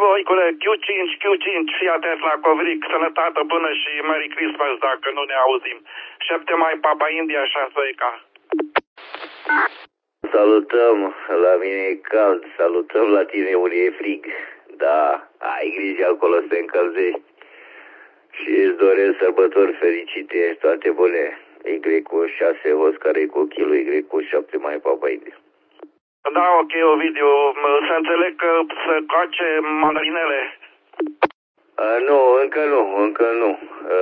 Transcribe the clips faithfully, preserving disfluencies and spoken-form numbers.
boicule, Q cinci, Q cinci, fii atent la Covric, sănătate bună și Merry Christmas dacă nu ne auzim. șapte mai Papa India, șase E K. Salutăm, la mine e cald, salutăm la tine unde e frig. Da, ai grijă acolo să te încălzești. Și îți doresc sărbători fericite, toate bune. Y cu șase, Oscar E cu kilo, Y cu șapte mai Papa India. Da, ok, Ovidiu, să înțeleg că se coace mandarinele. A, nu, încă nu, încă nu. A,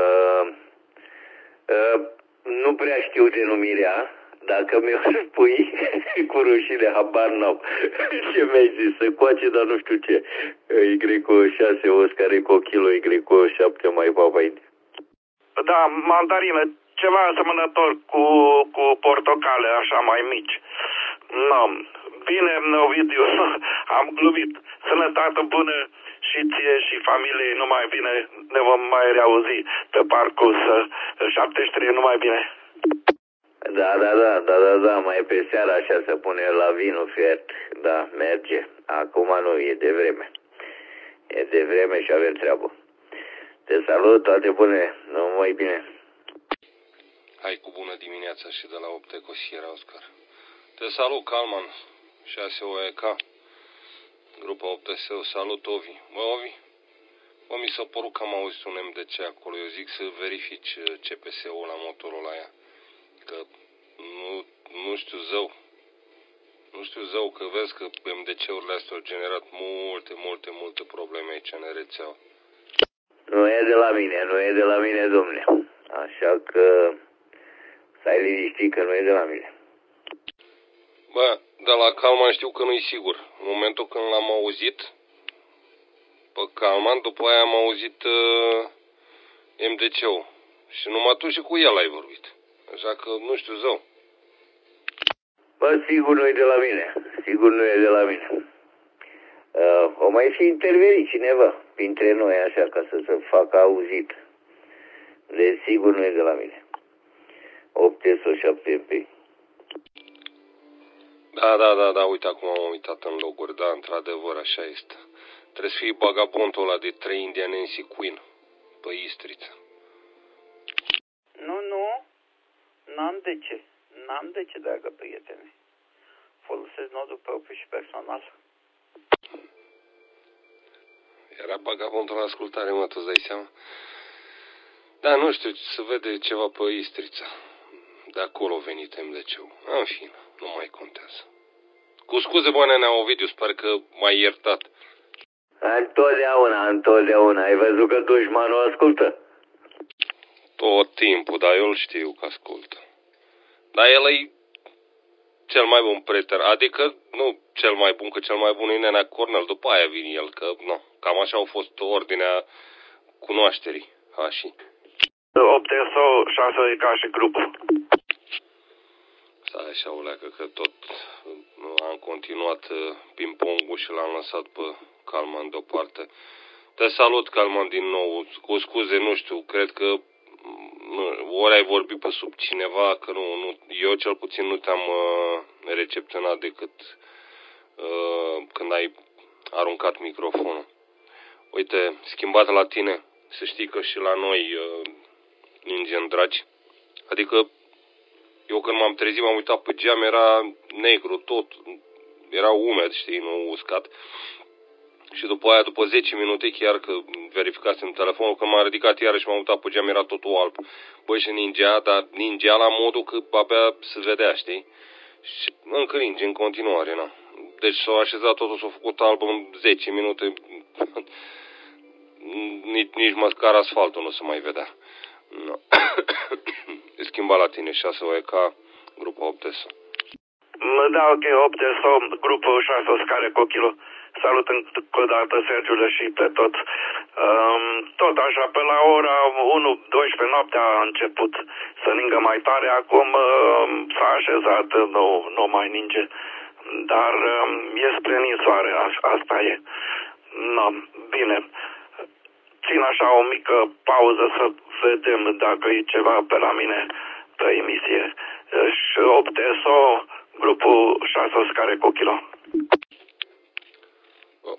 a, nu prea știu denumirea. Dacă mi-o spui cu rușine, habar n-am. Ce mi-ai zis? Se coace, dar nu știu ce. Y cu șase, Oscar E cu kilo, Y cu șapte mai Papa India. Da, mandarină, ceva asemănător cu, cu portocale, așa mai mici. No. Bine, Ovidiu, am glumit. Sănătate bună și ție și familiei, numai bine, ne vom mai reauzi pe parcurs. șaptezeci și trei, numai bine. Da, da, da, da, da, da, mai pe seara așa se pune la vinul fiert. Da, merge. Acum nu, e de vreme. E de vreme și avem treabă. Te salut, toate bune, numai bine. Hai cu bună dimineața și de la opt Eco Sierra, Oscar. Te salut, Calman, șase O E K, grupa opt S O, salut, Ovi. Bă, Ovi, bă, mi s-a părut că am auzit un M D C acolo, eu zic să verifici C P S-ul la motorul ăla aia, că nu, nu știu zău, nu știu zău, că vezi că M D C-urile astea au generat multe, multe, multe probleme aici în rețeaua. Nu e de la mine, nu e de la mine, domne, așa că stai liniștit că nu e de la mine. Bă, de la Calman știu că nu-i sigur. În momentul când l-am auzit pe Calman, după aia am auzit uh, M D C-ul. Și numai tu și cu el ai vorbit. Așa că nu știu zău. Bă, sigur nu e de la mine. Sigur nu e de la mine. Uh, o mai fi intervenit cineva printre noi, așa, ca să se facă auzit. Deci sigur nu e de la mine. opt S O șapte M P. Da, da, da, da, uite, acum am uitat în loguri, da, într-adevăr, așa este. Trebuie să fie bagabontul ăla de trei Indian Nancy Queen, pe Istrița. Nu, nu, n-am de ce, n-am de ce, dragă prietene. Folosesc nodul propriu și personal. Era bagabontul la ascultare, mă, tu îți dai seama? Da, nu știu, se vede ceva pe Istrița. De acolo a venit M D C-ul. În fine, nu mai contează. Cu scuze, bă, nenea Ovidiu, sper că m-ai iertat. Întotdeauna, întotdeauna. Ai văzut că dușmanul ascultă? Tot timpul, dar eu îl știu că ascultă. Dar el e cel mai bun prieten. Adică, nu cel mai bun, că cel mai bun e nenea Cornel. După aia vine el, că, nu, cam așa au fost ordinea cunoașterii. Așa. opt S O, șase E K și grupul. Stai așa, o leacă, că tot am continuat ping-pongul și l-am lăsat pe Calman deoparte. Te salut, Calman, din nou. Cu scuze, nu știu, cred că nu, ori ai vorbit pe sub cineva, că nu, nu eu cel puțin nu te-am uh, recepționat decât uh, când ai aruncat microfonul. Uite, schimbat la tine, să știi că și la noi uh, ninge dragi. Adică eu când m-am trezit, m-am uitat pe geam, era negru tot, era umed, știi, nu uscat. Și după aia, după zece minute, chiar că verificasem telefonul, când m-am ridicat iarăși m-am uitat pe geam, era totul alb. Băi, și ningea, dar ningea la modul că abia se vedea, știi? Și încă ninge în continuare, na. Deci s-a așezat totul, s-a făcut alb în zece minute, nici, nici măcar asfaltul nu se mai vedea. No. E schimbat la tine, șase O E K, grupa opt S O. Da, ok, opt S O, grupul șase Oscar cu kilo. Salut încă o dată, Sergiule, și pe tot. Um, tot așa, pe la ora unu doisprezece noaptea a început să ningă mai tare. Acum um, s-a așezat, nu, nu mai ninge. Dar um, e spre ninsoare, asta e. No, bine. Țin așa o mică pauză să vedem dacă e ceva pe la mine pe emisie. Și opt S O, grupul șase Oscar cu kilo.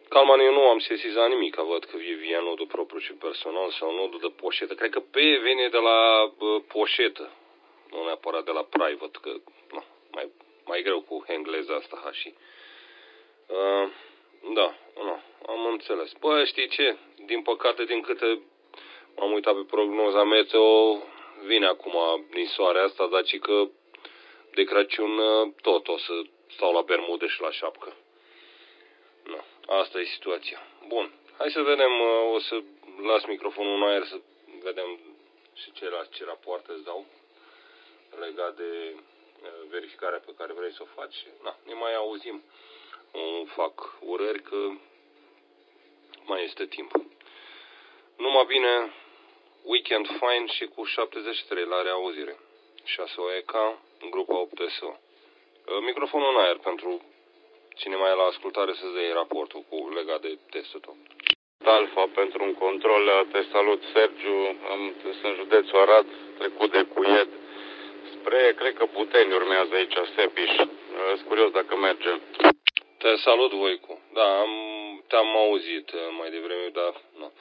Calman, eu nu am sesizat nimic, văd că e via nodul propriu și personal sau nodul de poșetă. Cred că P vine de la uh, poșetă, nu neapărat de la private, că nu, mai, mai greu cu engleza asta, ha, și... Uh, da, nu, am înțeles. Bă, știi ce? Din păcate, din câte m-am uitat pe prognoza meteo, vine acum nisoarea asta, dar ci că de Crăciun tot o să stau la bermude și la șapcă. Nu, asta e situația. Bun, hai să vedem, o să las microfonul în aer să vedem și ce, ce rapoarte îți dau legat de verificarea pe care vrei să o faci. Na, ne mai auzim. Nu fac urări că mai este timp. Numai bine, weekend fine și cu șaptezeci și trei la reauzire. șase O E K în grupa opt S O. Microfonul în aer pentru cine mai e la ascultare să-ți dea raportul cu legat de testul tău. Alfa pentru un control. Te salut, Sergiu. Sunt județul Arad, trecut de Cuiet spre, cred că Buteni urmează aici, Sepiș. Sunt curios dacă merge. Te salut, Voicu. Da, am, te-am auzit mai devreme, dar nu.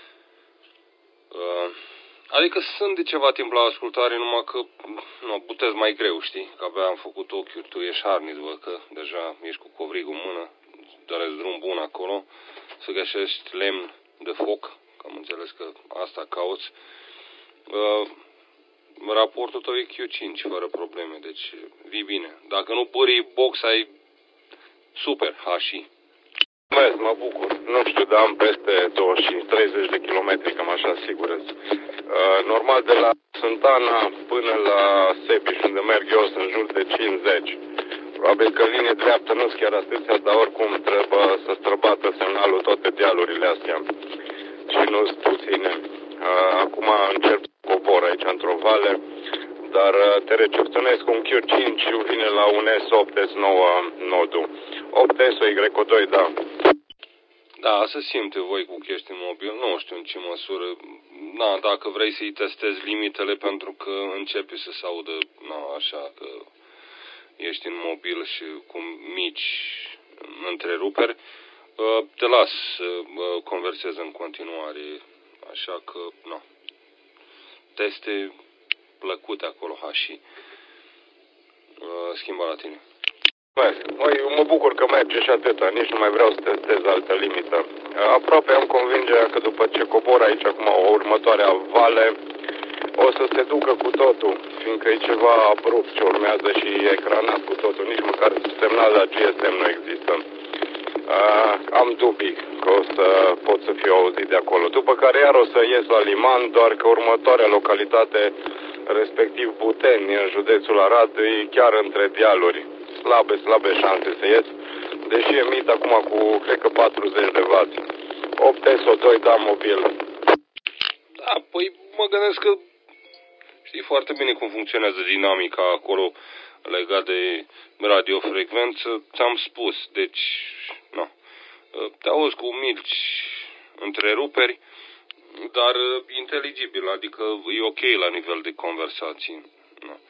Uh, adică sunt de ceva timp la ascultare, numai că nu, butez mai greu, știi? Că abia am făcut ochiuri, tu ești harnic, văd că deja ești cu covrigul în mână, dar ești drum bun acolo, să găsești lemn de foc, că am înțeles că asta cauți. Uh, raportul tău e Q cinci, fără probleme, deci vii bine. Dacă nu pârii box, ai super, hași. Mulțumesc, mă bucur. Nu știu, dar am peste douăzeci și treizeci de kilometri, cam așa, sigur. Uh, normal, de la Sântana până la Sepiș, unde merg eu, sunt în jur de cincizeci. Probabil că în linie dreaptă nu sunt chiar atâția, dar oricum trebuie să străbată semnalul toate dealurile astea. Și nu sunt puține. Uh, acum încerc să cobor aici într-o vale, dar uh, te recepționez cu un Q cinci și vine la un S opt S nouă nodul. opt S O Y doi, da. Da, se simte voi cu că ești în mobil, nu știu în ce măsură, na, dacă vrei să-i testezi limitele pentru că începe să se audă, na, așa, că ești în mobil și cu mici întreruperi, te las să conversezi în continuare, așa că, na, teste plăcute acolo, ha, și schimba la tine. Măi, eu mă bucur că merge și atâta, nici nu mai vreau să testez altă limită. Aproape am convingerea că după ce cobor aici acum o următoarea vale, o să se ducă cu totul, fiindcă e ceva abrupt ce urmează și ecranat cu totul, nici măcar semnal la G S M nu există. Uh, am dubii că o să pot să fiu auzit de acolo. După care iar o să ies la Liman, doar că următoarea localitate, respectiv Buteni, în județul Arad, e chiar între dealuri. Slabe, slabe șanse să ies, deși emit acum cu, cred că, patruzeci de wați. opt S O doi, da, mobil. Da, păi mă gândesc că știi foarte bine cum funcționează dinamica acolo legat de radiofrecvență. Ți-am spus, deci, nu, te auzi cu mici întreruperi, dar inteligibil, adică e ok la nivel de conversații. Nu.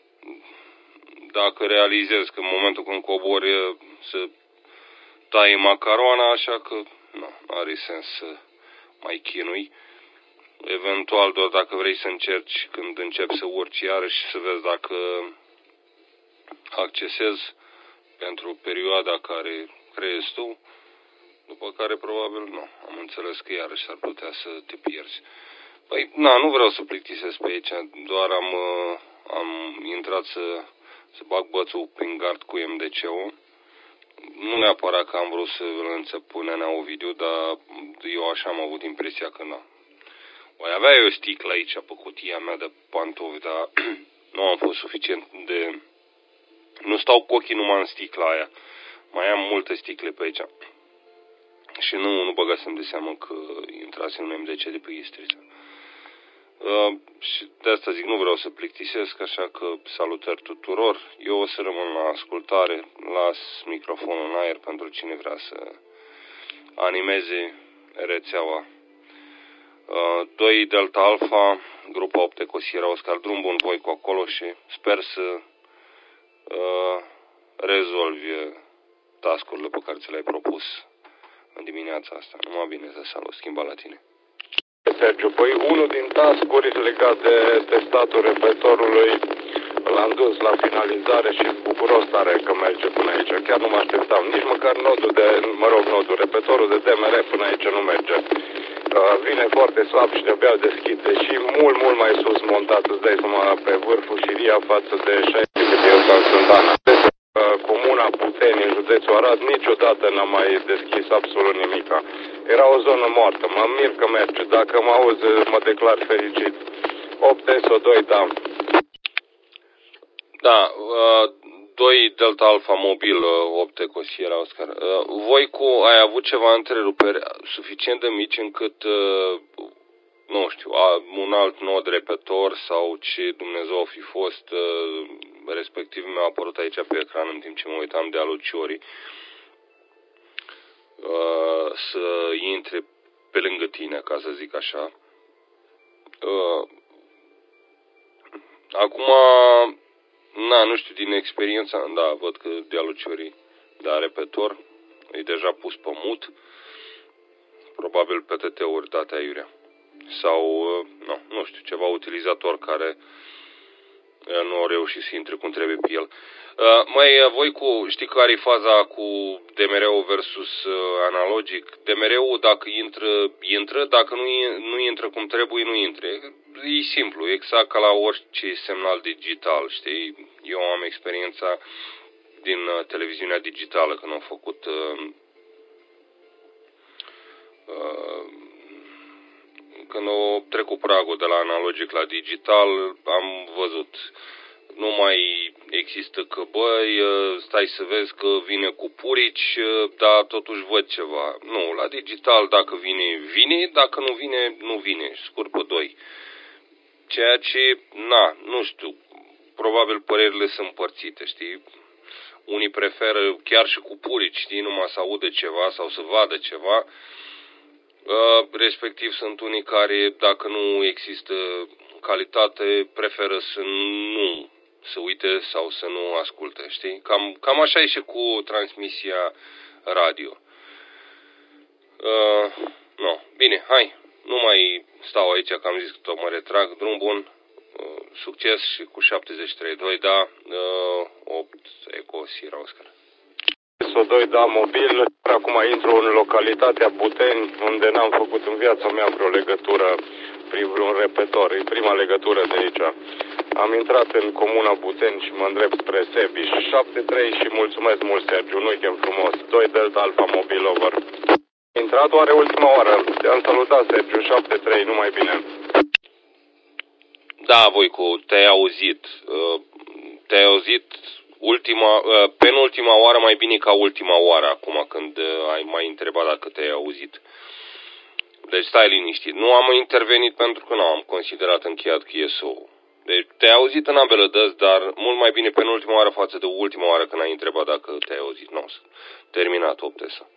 Dacă realizezi că în momentul când cobori să tai macaroana, așa că nu are sens să mai chinui. Eventual, doar dacă vrei să încerci când începi să urci iarăși să vezi dacă accesezi pentru perioada care creezi tu, după care probabil nu. Am înțeles că iarăși s-ar putea să te pierzi. Păi, na, nu vreau să plictisesc pe aici, doar am, am intrat să, să bag bățul prin gard cu M D C-ul. Nu neapărat că am vrut să îl înțep până în Ovidiu, dar eu așa am avut impresia că nu. Mai avea eu o sticlă aici pe cutia mea de pantofi, dar nu am fost suficient de... Nu stau cu ochii numai în sticla aia. Mai am multe sticle pe aici. Și nu, nu băgasem de seamă că intrase în M D C de pe Istrița. Uh, și de asta zic, nu vreau să plictisesc, așa că salutări tuturor. Eu o să rămân la ascultare, las microfonul în aer pentru cine vrea să animeze rețeaua. Uh, doi Delta Alpha, grupa opt Ecosierra Oscar, drum bun voi cu acolo și sper să uh, rezolvi task-urile pe care ți le-ai propus în dimineața asta. Numai bine să salut, schimba la tine. Sergiu, păi unul din task-uri legat de testatul repetorului l-am dus la finalizare și bucuros tare că merge până aici. Chiar nu mă așteptam. Nici măcar nodul de, mă rog, nodul, repetorul de D M R până aici nu merge. Uh, vine foarte slab și de-abia deschid, deși mult, mult mai sus montat, îți dai seama, pe vârful Șiria față de șaisprezece cât e în Sântana. Comuna Puteni, în județul Arad, niciodată n-am mai deschis absolut nimica. Era o zonă moartă, mă mir că merge. Dacă mă auzi, mă declar fericit. opt S O doi, da. Da, uh, doi Delta Alpha Mobil, uh, opt Eco Sierra Oscar. Uh, voi cu ai avut ceva întreruperi suficient de mici încât, uh, nu știu, a, un alt nod repetor sau ce Dumnezeu a fi fost, uh, respectiv mi-a apărut aici pe ecran în timp ce mă uitam de aluciorii, uh, să intre pe lângă tine, ca să zic așa. Uh, acum, na, nu știu, din experiența, da, văd că dialuciorii, da, repetor, e deja pus pe mut, probabil P T T-uri date aiurea. Sau, nu, nu știu, ceva utilizator care nu a reușit să intre cum trebuie pe el. Mai, voi cu, știi care e faza cu D M R-ul versus analogic? D M R-ul dacă intră, intră, dacă nu, nu intră cum trebuie, nu intre. E simplu, exact ca la orice semnal digital, știi? Eu am experiența din televiziunea digitală când am făcut uh, uh, când au trecut pragul de la analogic la digital, am văzut. Nu mai există că, băi, stai să vezi că vine cu purici, dar totuși văd ceva. Nu, la digital dacă vine, vine, dacă nu vine, nu vine. Scurt pe doi. Ceea ce, na, nu știu, probabil părerile sunt împărțite, știi? Unii preferă chiar și cu purici, știi, numai să audă ceva sau să vadă ceva. Uh, respectiv sunt unii care, dacă nu există calitate, preferă să nu să uite sau să nu asculte, știi? Cam, cam așa e și cu transmisia radio. Uh, no. Bine, hai, nu mai stau aici, că am zis că tot mă retrag. Drum bun, uh, succes și cu șaptezeci și trei doi, da, uh, opt Eco Sierra Oscar. S O doi, da, mobil. Acum intru în localitatea Buteni, unde n-am făcut în viața mea vreo legătură prin vreun repetor. E prima legătură de aici. Am intrat în comuna Buteni și mă îndrept spre Sebiș. șapte trei și mulțumesc mult, Sergiu, un weekend frumos. doi Delta Alpha Mobil, over. Intrat oare ultima oară? Te-am salutat, Sergiu, șapte trei, numai bine. Da, Voicu, te-ai auzit. Te-ai auzit ultima, penultima oară mai bine ca ultima oară, acum când ai mai întrebat dacă te-ai auzit. Deci stai liniștit. Nu am intervenit pentru că nu am considerat încheiat cu I S O-ul. Deci te-ai auzit în ambele dăți, dar mult mai bine penultima oară față de ultima oară când ai întrebat dacă te-ai auzit. Nu, terminat opt S.